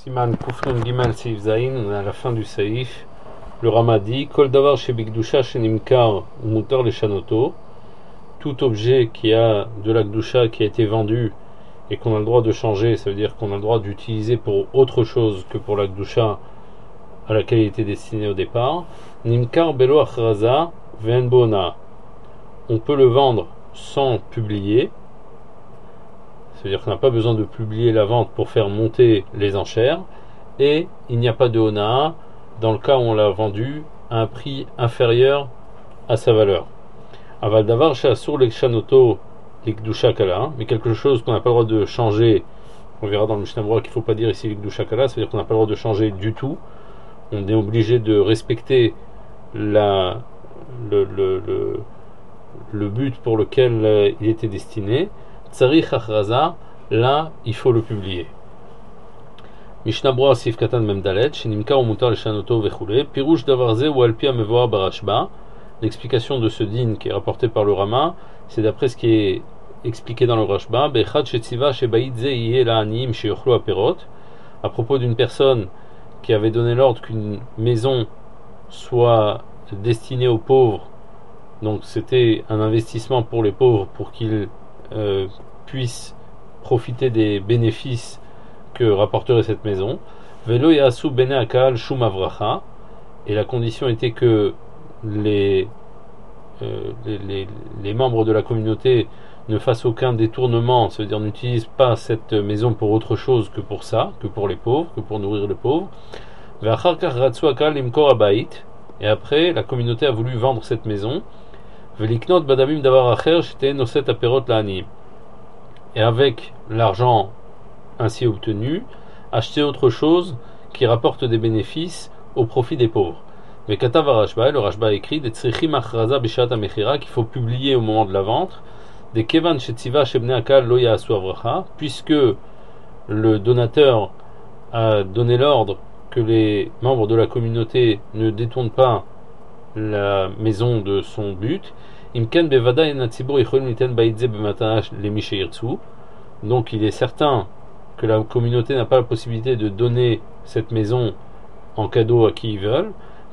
Siman Kufnun Gimel Seif Zain, on est à la fin du Saïf. Le Rama dit Kol Davar Shebikdusha Shenimkar Mutar Leshanoto. Tout objet qui a de la Gdusha qui a été vendu et qu'on a le droit de changer, ça veut dire qu'on a le droit d'utiliser pour autre chose que pour la Gdusha à laquelle il était destiné au départ. Nimkar Belo Achraza Ven Bona. On peut le vendre sans publier. C'est-à-dire qu'on n'a pas besoin de publier la vente pour faire monter les enchères, et il n'y a pas de Honaa dans le cas où on l'a vendu à un prix inférieur à sa valeur. Aval davar she'asur lekshanoto likdusha kala, mais quelque chose qu'on n'a pas le droit de changer, on verra dans le Mishnah Berurah qu'il ne faut pas dire ici likdusha kala, c'est-à-dire qu'on n'a pas le droit de changer du tout, on est obligé de respecter le but pour lequel il était destiné. Tsarich achraza, là il faut le publier. Mishnah Berurah Sif Katan Memdalet, Shenimkar Mutar Leshanoto Vechule, Pirush Davarze ou Alpia Mevoa Barashba. L'explication de ce din qui est rapporté par le Rama, c'est d'après ce qui est expliqué dans le Rashba, Bechad Shetziva Shebaidze Iye La'anim Sheyochlo Aperot, à propos d'une personne qui avait donné l'ordre qu'une maison soit destinée aux pauvres. Donc c'était un investissement pour les pauvres pour qu'ils puissent profiter des bénéfices que rapporterait cette maison. Velo yasu bene akal shum avracha, et la condition était que les membres de la communauté ne fassent aucun détournement, ça veut dire n'utilisent pas cette maison pour autre chose que pour ça, que pour les pauvres, que pour nourrir les pauvres. Et après la communauté a voulu vendre cette maison. Et avec l'argent ainsi obtenu, acheter autre chose qui rapporte des bénéfices au profit des pauvres. Mais Katav Rashba, le Rashba écrit des tzrichim achraza bishat amechira, qu'il faut publier au moment de la vente, des kevan shetziva shebne akal lo ya'asu avracha, puisque le donateur a donné l'ordre que les membres de la communauté ne détournent pas la maison de son but. Imken bevada enatzibur yicholim liten baidze b'matanash lemi sheyirtzu. Donc il est certain que la communauté n'a pas la possibilité de donner cette maison en cadeau à qui ils veulent.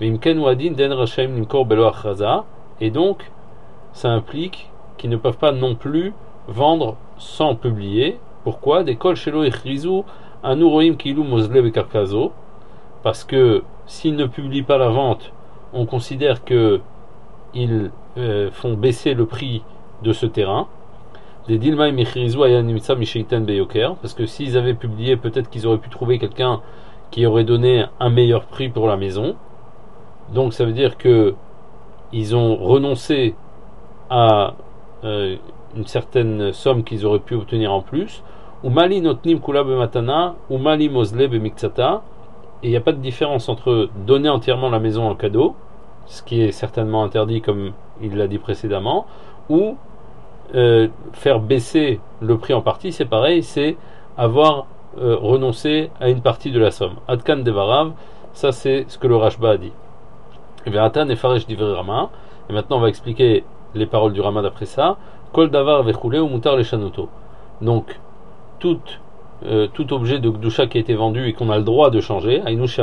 Et donc ça implique qu'ils ne peuvent pas non plus vendre sans publier. Pourquoi? Des kol shelo echrizu anuroim kilu mozle bekarkazo, parce que s'ils ne publient pas la vente, on considère que ils font baisser le prix de ce terrain. Des dilma mechrizu ayanimitsa misheitan beyoker, parce que s'ils avaient publié, peut-être qu'ils auraient pu trouver quelqu'un qui aurait donné un meilleur prix pour la maison. Donc ça veut dire que ils ont renoncé à une certaine somme qu'ils auraient pu obtenir en plus. Ou mali notnim kula bematana, ou mali mozle bemiktsata. Et il n'y a pas de différence entre donner entièrement la maison en cadeau, ce qui est certainement interdit comme il l'a dit précédemment, ou faire baisser le prix en partie, c'est pareil, c'est avoir renoncé à une partie de la somme. Adkan devarav, ça c'est ce que le Rashba a dit. Et maintenant on va expliquer les paroles du Rama d'après ça. Kol davar vechule ou mutar leshanoto. Donc tout objet de Gdusha qui a été vendu et qu'on a le droit de changer,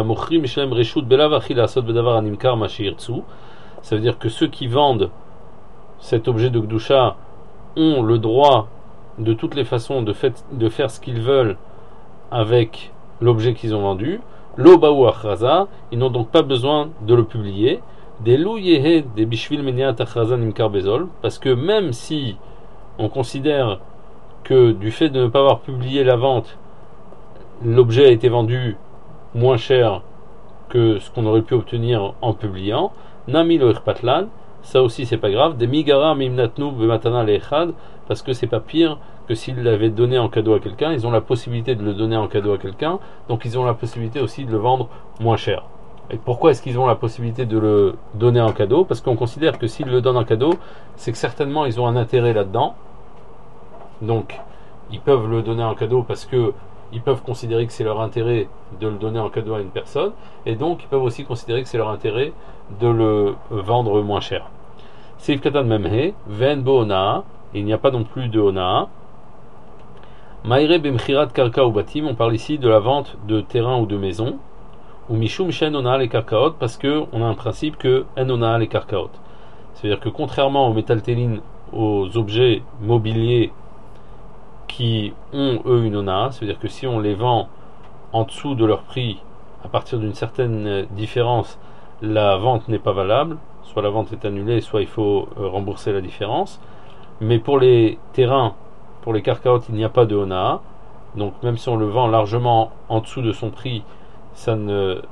ça veut dire que ceux qui vendent cet objet de Gdusha ont le droit de toutes les façons de faire ce qu'ils veulent avec l'objet qu'ils ont vendu. Lo baou achraza, ils n'ont donc pas besoin de le publier. Des lou yehe des bishvil meniat achraza nimkar bezol, parce que même si on considère que du fait de ne pas avoir publié la vente, l'objet a été vendu moins cher que ce qu'on aurait pu obtenir en publiant, nami lo irpatlan, ça aussi c'est pas grave, des migara mimnatnu bematana leechad, parce que c'est pas pire que s'ils l'avaient donné en cadeau à quelqu'un, ils ont la possibilité de le donner en cadeau à quelqu'un, donc ils ont la possibilité aussi de le vendre moins cher. Et pourquoi est-ce qu'ils ont la possibilité de le donner en cadeau? Parce qu'on considère que s'ils le donnent en cadeau, c'est que certainement ils ont un intérêt là-dedans. Donc ils peuvent le donner en cadeau parce que ils peuvent considérer que c'est leur intérêt de le donner en cadeau à une personne, et donc ils peuvent aussi considérer que c'est leur intérêt de le vendre moins cher. Seif Katan Memhe, Ven Bo Honaa, il n'y a pas non plus de Honaa. Maïre bemchirat karka ou batim, on parle ici de la vente de terrain ou de maison. Ou mishum shen ona les karkaot, parce que on a un principe que en ona les karkaot. C'est-à-dire que contrairement aux métaltélines, aux objets mobiliers qui ont eux une ona, c'est-à-dire que si on les vend en dessous de leur prix, à partir d'une certaine différence, la vente n'est pas valable, soit la vente est annulée, soit il faut rembourser la différence. Mais pour les terrains, pour les karkaot, il n'y a pas de ona, donc même si on le vend largement en dessous de son prix, ça ne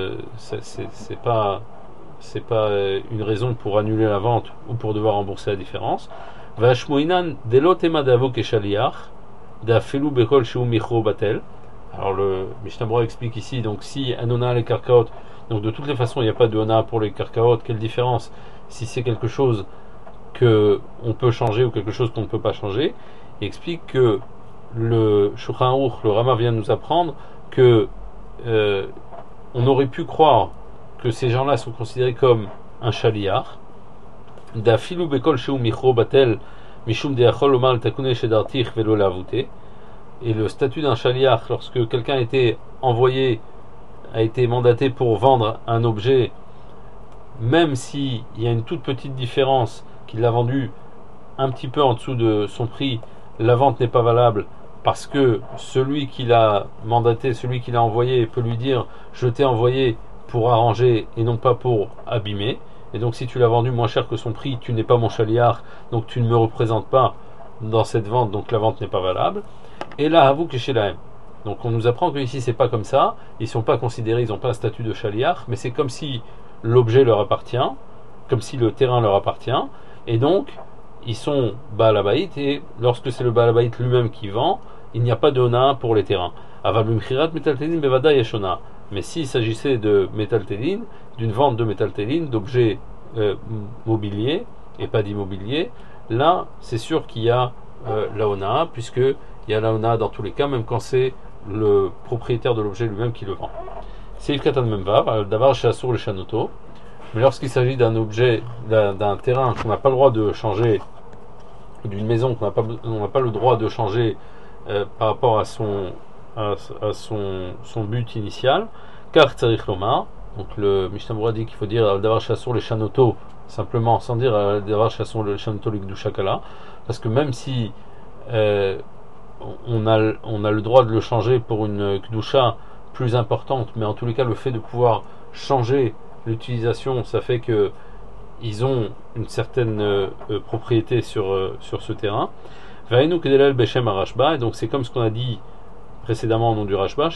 c'est pas une raison pour annuler la vente ou pour devoir rembourser la différence. Vashmoinan delotema d'avok et shaliach d'afelu bekol sheu michro batel. Alors le Mishnah Berurah explique ici, donc si anona les karkaot, donc de toutes les façons il n'y a pas de ona pour les karkaot, quelle différence si c'est quelque chose que on peut changer ou quelque chose qu'on ne peut pas changer. Il explique que le Shulchan Aruch, le Rama vient de nous apprendre que on aurait pu croire que ces gens-là sont considérés comme un shaliach. D'afilu bekol sheu michro batel mishum deachol omar takune shedartich velo lavute. Et le statut d'un shaliach, lorsque quelqu'un a été envoyé, a été mandaté pour vendre un objet, même s'il y a une toute petite différence, qu'il l'a vendu un petit peu en dessous de son prix, la vente n'est pas valable parce que celui qui l'a mandaté, celui qui l'a envoyé peut lui dire je t'ai envoyé pour arranger et non pas pour abîmer, et donc si tu l'as vendu moins cher que son prix, tu n'es pas mon chaliard, donc tu ne me représentes pas dans cette vente, donc la vente n'est pas valable. Et là, avoue que chez la M. Donc on nous apprend que ici c'est pas comme ça, ils sont pas considérés, ils n'ont pas un statut de chaliard, mais c'est comme si l'objet leur appartient, comme si le terrain leur appartient, et donc ils sont Baal Habayit, et lorsque c'est le Baal Habayit lui-même qui vend, il n'y a pas de ona pour les terrains. Aval b'mchirat metaltelin bevada yeshona. Mais s'il s'agissait de métaltéline, d'une vente de métaltéline, d'objets mobiliers et pas d'immobilier, là c'est sûr qu'il y a la ona, puisqu'il y a la ona dans tous les cas, même quand c'est le propriétaire de l'objet lui-même qui le vend. Seif katan memvav, d'avar shasur le shanoto. Mais lorsqu'il s'agit d'un objet, d'un terrain qu'on n'a pas le droit de changer, d'une maison qu'on n'a pas le droit de changer par rapport à son but initial, car tzarich lomar, donc le Mishnah Berurah dit qu'il faut dire d'avoir chassur les chanoto, simplement sans dire d'avoir chassur les chanoto les gdushakala, parce que même si on a le droit de le changer pour une gdusha plus importante, mais en tous les cas le fait de pouvoir changer l'utilisation, ça fait que ils ont une certaine propriété sur ce terrain. Vainu kedelal beshem arashba, et donc c'est comme ce qu'on a dit précédemment au nom du Rashba,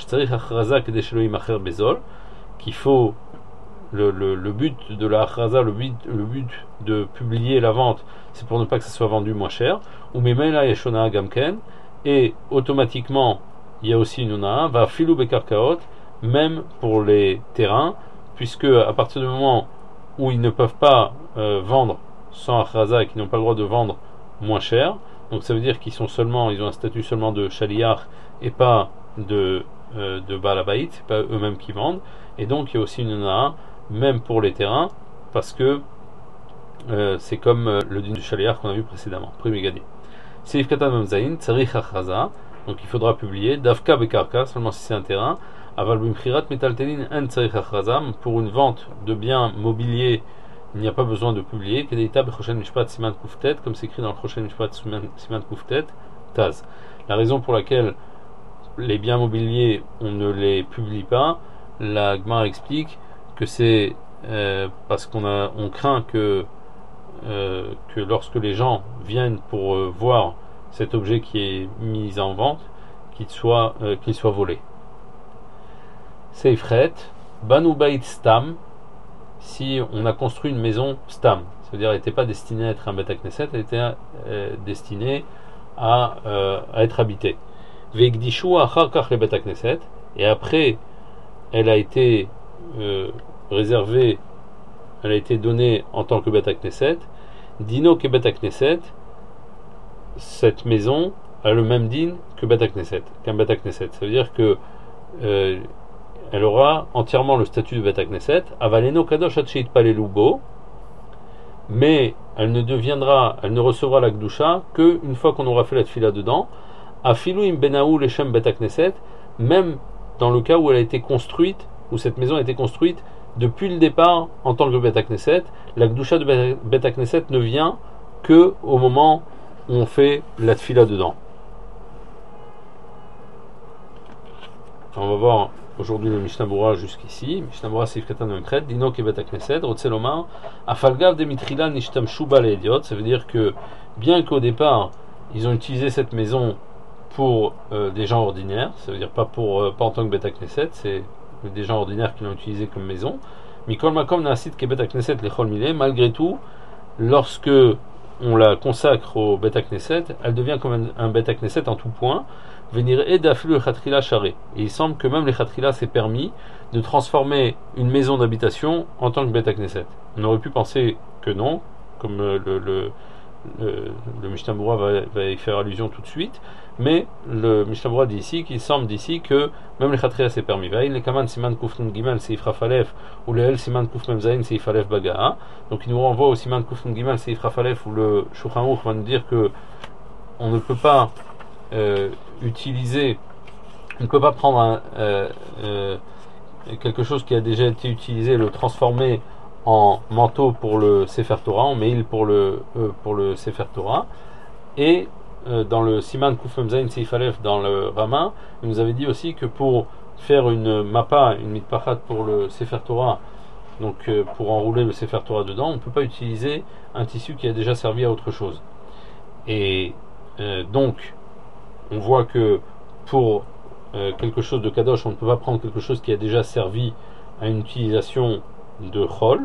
qu'il faut le but de la achraza, le but de publier la vente, c'est pour ne pas que ça soit vendu moins cher. Ou memela yeshona gamken, et automatiquement il y a aussi une ona, va filou bekarkaot, même pour les terrains, puisque à partir du moment où ils ne peuvent pas vendre sans achraza et qu'ils n'ont pas le droit de vendre moins cher, donc ça veut dire qu'ils ont un statut seulement de shaliach et pas de Baal Habayit, c'est pas eux-mêmes qui vendent, et donc il y a aussi une ona même pour les terrains, parce que c'est comme le din du shaliach qu'on a vu précédemment. Primigadi. Seif katan memzain tzarich achraza, donc il faudra publier davka bekarka seulement si c'est un terrain. Aval b'mchirat metaltelin en tzarich achraza, pour une vente de biens mobiliers il n'y a pas besoin de publier. Kedeita b'choshen mishpat siman kuftet, comme c'est écrit dans le choshen mishpat siman kuftet taz. La raison pour laquelle les biens mobiliers on ne les publie pas, la Gemara explique que c'est parce on craint que lorsque les gens viennent pour voir cet objet qui est mis en vente, qu'il soit volé. Seifret, Banu Bait Stam, si on a construit une maison Stam, c'est-à-dire elle n'était pas destinée à être un Beta Knesset, elle était destinée à être habitée. Veikdishu achar kach le Beta Knesset, et après elle a été réservée, elle a été donnée en tant que Beta Knesset. Dino que Beta Knesset, cette maison a le même din que Beta Knesset, qu'un Beta Knesset. Ça veut dire que elle aura entièrement le statut de Beta Knesset. Avaleno kadosh atchit palelubo, mais elle ne recevra la Gdusha que une fois qu'on aura fait la tfila dedans. Afilu im benaou leshem bet hakneset, même dans le cas où elle a été construite, où cette maison a été construite depuis le départ en tant que bet hakneset, la gdusha de bet hakneset ne vient que au moment où on fait la tfila dedans. On va voir aujourd'hui le Mishnah Berurah jusqu'ici. Mishnah Berurah Seif Katan Memchet, Dino Kebet HaKnesset, Rotzelomar, Afalgav de Mitrila Nishtamshu Ba Leediot. Ça veut dire que, bien qu'au départ, ils ont utilisé cette maison pour des gens ordinaires, ça veut dire pas en tant que Bet HaKnesset, c'est des gens ordinaires qui l'ont utilisé comme maison. Mikol Makom Naasit Kebet HaKnesset Lechol Mileh, malgré tout, lorsque on la consacre au Bet HaKnesset, elle devient comme un Bet HaKnesset en tout point. Venir aider à le Khatrila Charé. Et il semble que même les Khatrila c'est permis de transformer une maison d'habitation en tant que Bet HaKnesset. On aurait pu penser que non, comme le Mishnah Berurah va y faire allusion tout de suite, mais le Mishnah Berurah dit ici qu'il semble d'ici que même les Khatrila c'est permis. Les Kaman Siman Kuf Nun Gimel Seif Rafalef ou le El Siman Kuf Mem Zayin Seif Alef Bagaa. Donc il nous renvoie au Siman Kuf Nun Gimel Seif Rafalef où le Shulchan Aruch va nous dire que on ne peut pas utiliser, on ne peut pas prendre quelque chose qui a déjà été utilisé, le transformer en manteau pour le Sefer Torah, en mail pour le Sefer Torah. Et dans le Siman Kuf Mem Zayin Seif Alef dans le Rama, il nous avait dit aussi que pour faire une mappa, une mitpachat pour le Sefer Torah, donc pour enrouler le Sefer Torah dedans, on ne peut pas utiliser un tissu qui a déjà servi à autre chose. Et donc on voit que pour quelque chose de kadosh, on ne peut pas prendre quelque chose qui a déjà servi à une utilisation de chol.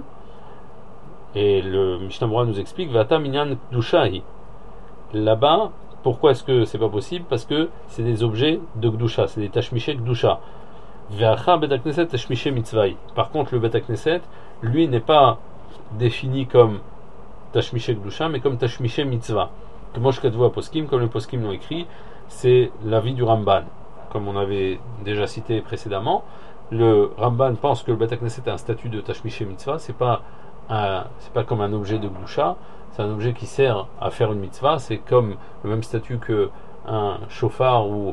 Et le Mishnah Berurah nous explique Vata minyan kdushahi. Là-bas, pourquoi est-ce que c'est pas possible? Parce que c'est des objets de kdusha, c'est des tashmiché kdusha. Ve'acha bet hakneset tashmiché mitzvah. Par contre, le bet hakneset, lui, n'est pas défini comme tashmiché kdusha, mais comme tashmiché mitzvah. Comme les poskim l'ont écrit, c'est l'avis du Ramban. Comme on avait déjà cité précédemment, le Ramban pense que le Bet HaKnesset a un statut de Tashmiché Mitzvah, c'est pas comme un objet de Gdusha, c'est un objet qui sert à faire une mitzvah, c'est comme le même statut que un chauffard ou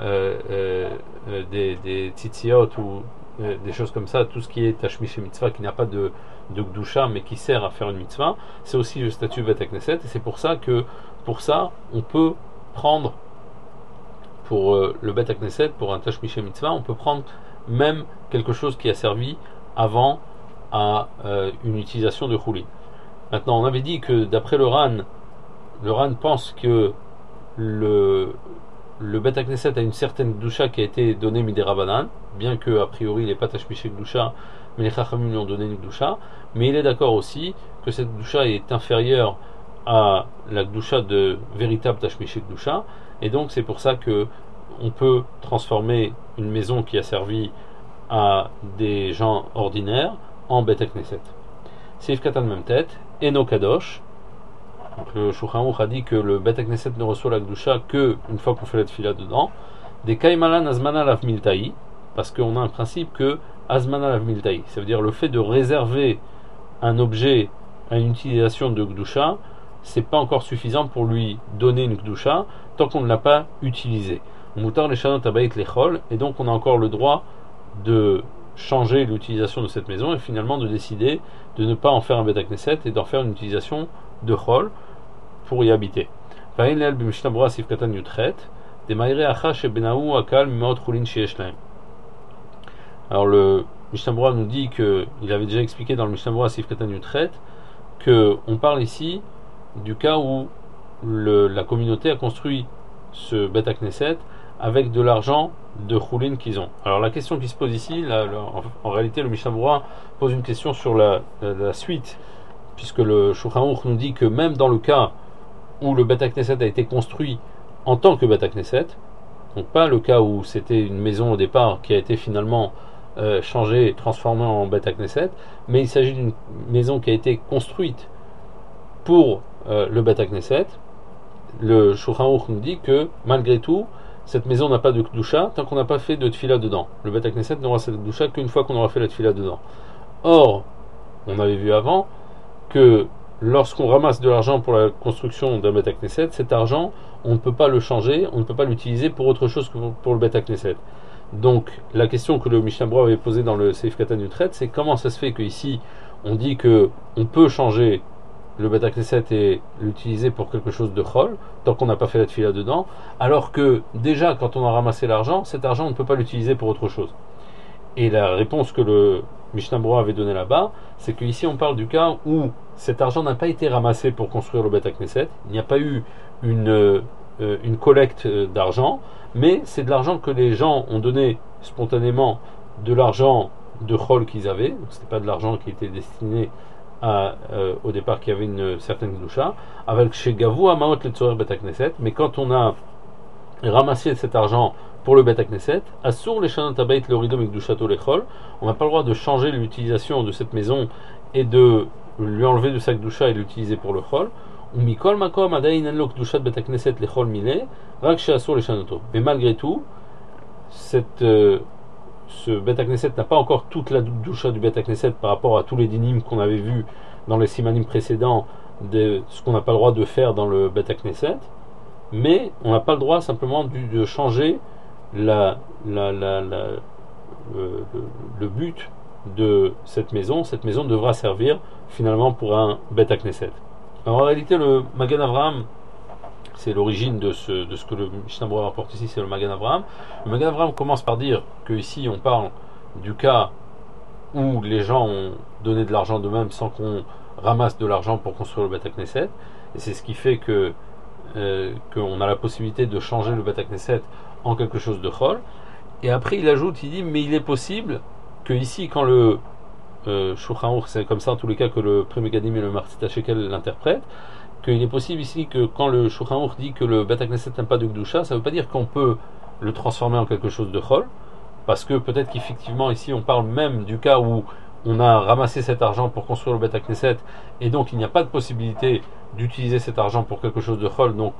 des tzitziot ou des choses comme ça, tout ce qui est Tashmiché Mitzvah qui n'a pas de Gdusha mais qui sert à faire une mitzvah, c'est aussi le statut Bet HaKnesset, et c'est pour ça on peut prendre pour le Bet HaKnesset, pour un Tashmiché Mitzvah, on peut prendre même quelque chose qui a servi avant à une utilisation de Choulin. Maintenant, on avait dit que d'après le Ran pense que le Bet HaKnesset a une certaine Gdusha qui a été donnée Midei Rabbanan, bien que a priori il n'est pas Tashmiché Gdusha, mais les Chachamim lui ont donné une Gdusha, mais il est d'accord aussi que cette Gdusha est inférieure à la Gdusha de véritable Tashmiché Gdusha, et donc c'est pour ça que on peut transformer une maison qui a servi à des gens ordinaires en Bet HaKnesset. Seif Katan Memtet, Eno Kadosh. Donc le Shulchan Aruch a dit que le Bet HaKnesset ne reçoit la Gdusha que une fois qu'on fait la tefila dedans. Des Kaimalan Azmana Lav Miltaï, parce qu'on a un principe que Azmana Lav Miltaï, ça veut dire le fait de réserver un objet à une utilisation de Gdusha, c'est pas encore suffisant pour lui donner une Gdusha tant qu'on ne l'a pas utilisé. Moutar les chanot abayit lechol, et donc on a encore le droit de changer l'utilisation de cette maison et finalement de décider de ne pas en faire un Bet HaKnesset et d'en faire une utilisation de chol pour y habiter. Alors le Mishnah Berurah nous dit que il avait déjà expliqué dans le Mishnah Berurah Sif Katan Yutret que on parle ici du cas où la communauté a construit ce Bet HaKnesset avec de l'argent de Choulin qu'ils ont. Alors la question qui se pose ici, en réalité le Mishnah Berurah pose une question sur la suite, puisque le Shulchan Aruch nous dit que même dans le cas où le Bet HaKnesset a été construit en tant que Bet HaKnesset, donc pas le cas où c'était une maison au départ qui a été finalement changée, transformée en Bet HaKnesset, mais il s'agit d'une maison qui a été construite pour le Bet HaKnesset. Le Shulchan Aruch nous dit que malgré tout, cette maison n'a pas de Kdusha tant qu'on n'a pas fait de tefila dedans. Le Bet HaKnesset n'aura cette Kdusha qu'une fois qu'on aura fait la tefila dedans. Or, on avait vu avant que lorsqu'on ramasse de l'argent pour la construction d'un Bet HaKnesset, cet argent, on ne peut pas le changer, on ne peut pas l'utiliser pour autre chose que pour le Bet HaKnesset. Donc la question que le Mishnah Berurah avait posée dans le Seif Katan Yutret, c'est comment ça se fait qu'ici on dit que on peut changer le Bet HaKnesset et l'utiliser pour quelque chose de chol, tant qu'on n'a pas fait la tefila dedans, alors que déjà quand on a ramassé l'argent, cet argent on ne peut pas l'utiliser pour autre chose. Et la réponse que le Mishnah Berurah avait donnée là-bas, c'est qu'ici on parle du cas où cet argent n'a pas été ramassé pour construire le Bet HaKnesset, il n'y a pas eu une collecte d'argent, mais c'est de l'argent que les gens ont donné spontanément, de l'argent de chol qu'ils avaient, donc c'était pas de l'argent qui était destiné au départ qui avait une certaine gdusha, avec chez Gavou Amaot le Tzorer Bet HaKnesset, mais quand on a ramassé cet argent pour le Bet HaKnesset, Assour les Shanot Habayit le Ridom Gdushato Lechol, on n'a pas le droit de changer l'utilisation de cette maison et de lui enlever de sa gdusha et l'utiliser pour le chol. Umikol Makom Adayin En Lo Gdushat Bet HaKnesset Lechol Mileh, Rak She Assour les Shanoto. Mais malgré tout, ce Bet HaKnesset n'a pas encore toute la gdusha du Bet HaKnesset par rapport à tous les dinim qu'on avait vus dans les simanim précédents de ce qu'on n'a pas le droit de faire dans le Bet HaKnesset, mais on n'a pas le droit simplement de changer le but de cette maison. Cette maison devra servir finalement pour un Bet HaKnesset. Alors en réalité, le Magen Avraham, c'est l'origine de ce que le Mishnah Berurah rapporte ici, c'est le Magen Avraham. Le Magen Avraham commence par dire que ici on parle du cas où les gens ont donné de l'argent d'eux-mêmes sans qu'on ramasse de l'argent pour construire le Bet HaKnesset, et c'est ce qui fait qu'on a la possibilité de changer le Bet HaKnesset en quelque chose de chol. Et après il ajoute, il dit, mais il est possible que ici, quand le Shulchan Aruch, c'est comme ça en tous les cas que le Pri Megadim et le Marzita Shekel l'interprètent, qu'il est possible ici que quand le Shulchan Aruch dit que le Bet HaKnesset n'a pas de Gdusha, ça ne veut pas dire qu'on peut le transformer en quelque chose de chol, parce que peut-être qu'effectivement ici on parle même du cas où on a ramassé cet argent pour construire le Bet HaKnesset et donc il n'y a pas de possibilité d'utiliser cet argent pour quelque chose de chol, donc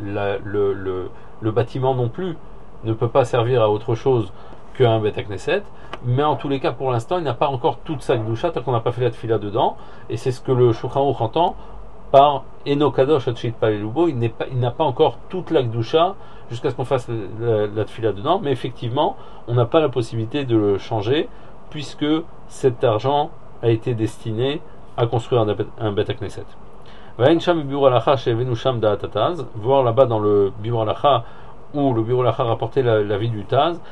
le bâtiment non plus ne peut pas servir à autre chose qu'un Bet HaKnesset, mais en tous les cas pour l'instant il n'a pas encore toute sa gdusha tant qu'on n'a pas fait la tefila dedans, et c'est ce que le Shulchan Aruch entend par Eno Kadosh Atchit Palelubo, il n'a pas encore toute la gdusha jusqu'à ce qu'on fasse la tefila dedans, mais effectivement on n'a pas la possibilité de le changer puisque cet argent a été destiné à construire un Bet HaKnesset. Voir là-bas dans le Biur Halacha où le Biur Halacha rapportait l'avis du Taz,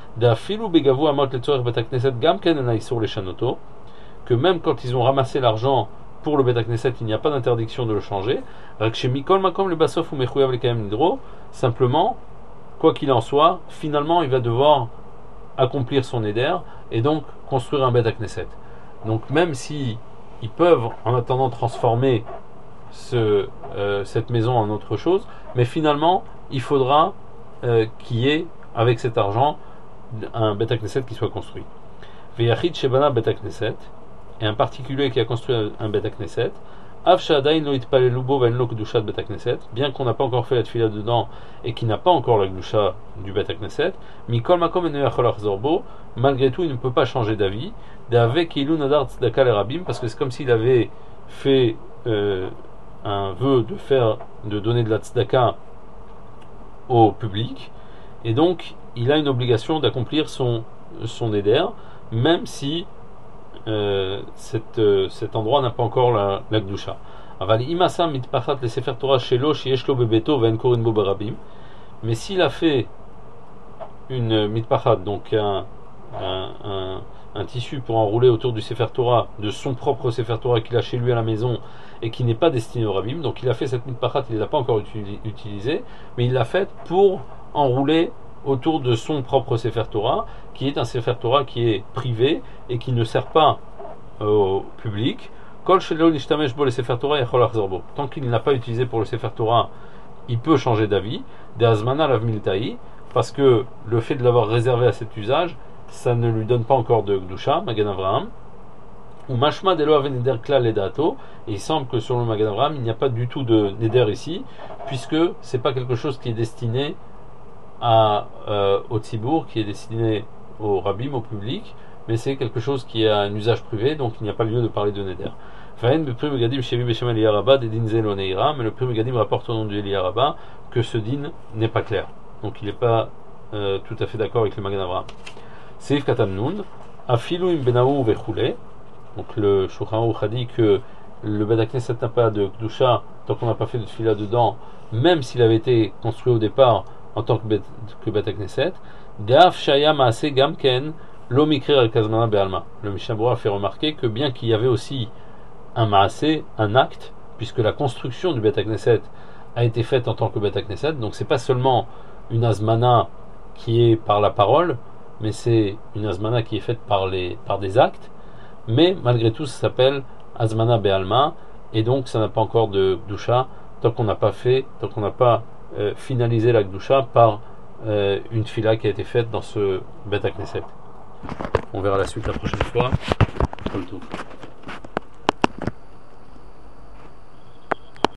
que même quand ils ont ramassé l'argent pour le Bet HaKnesset, il n'y a pas d'interdiction de le changer. Simplement, quoi qu'il en soit, finalement il va devoir accomplir son éder et donc construire un Bet HaKnesset. Donc même si ils peuvent en attendant transformer cette maison en autre chose, mais finalement il faudra qu'il y ait avec cet argent un Bet HaKnesset qui soit construit. Veyachid Shebana Bet HaKnesset, et un particulier qui a construit un Bet HaKnesset, bien qu'on n'a pas encore fait la tefila dedans et qui n'a pas encore la gdusha du Bet HaKnesset, malgré tout il ne peut pas changer d'avis, parce que c'est comme s'il avait fait un vœu de donner de la tzedaka au public, et donc il a une obligation d'accomplir son éder, même si cet endroit n'a pas encore la gdusha. Mais s'il a fait une mitpachat, donc un tissu pour enrouler autour du Sefer Torah, de son propre Sefer Torah qu'il a chez lui à la maison et qui n'est pas destiné au Rabbim, donc il a fait cette mitpachat, il ne l'a pas encore utilisée, mais il l'a faite pour enrouler autour de son propre Sefer Torah, qui est un Sefer Torah qui est privé et qui ne sert pas au public. Tant qu'il n'a pas utilisé pour le Sefer Torah, il peut changer d'avis. Parce que le fait de l'avoir réservé à cet usage, ça ne lui donne pas encore de Gdusha, Magen Avraham. Ou Mashma Delo Aveneder Klal Ledato, et il semble que sur le Magen Avraham, il n'y a pas du tout de Neder ici, puisque c'est pas quelque chose qui est destiné au Tzibour, qui est destiné au Rabbim, au public, mais c'est quelque chose qui a un usage privé, donc il n'y a pas lieu de parler de Neder. Vahen Beprim Gadim Shevi Beshem Eliyaraba des Dinzel Oneira, mais le Prim Gadim rapporte au nom du Eliyaraba que ce din n'est pas clair. Donc il n'est pas tout à fait d'accord avec le Magen Avraham. Seif Katamnoun, Afilu im Benaou Vechule, donc le Shulchan Aruch a dit que le Bet HaKnesset n'a pas de Kedusha tant qu'on n'a pas fait de tefila dedans, même s'il avait été construit au départ en tant que Bet HaKnesset. De'af Shaya Maase Gamken Lo Mikre al Kazmana Be'alma. Le Mishnah Berurah a fait remarquer que bien qu'il y avait aussi un Maasé, un acte, puisque la construction du Bet HaKnesset a été faite en tant que Bet HaKnesset, donc c'est pas seulement une Azmana qui est par la parole, mais c'est une Azmana qui est faite par des actes, mais malgré tout ça s'appelle Azmana Be'alma, et donc ça n'a pas encore de Gdusha tant qu'on n'a pas finalisé la Gdusha par une fila qui a été faite dans ce Bet HaKnesset. On verra la suite la prochaine fois. Tout.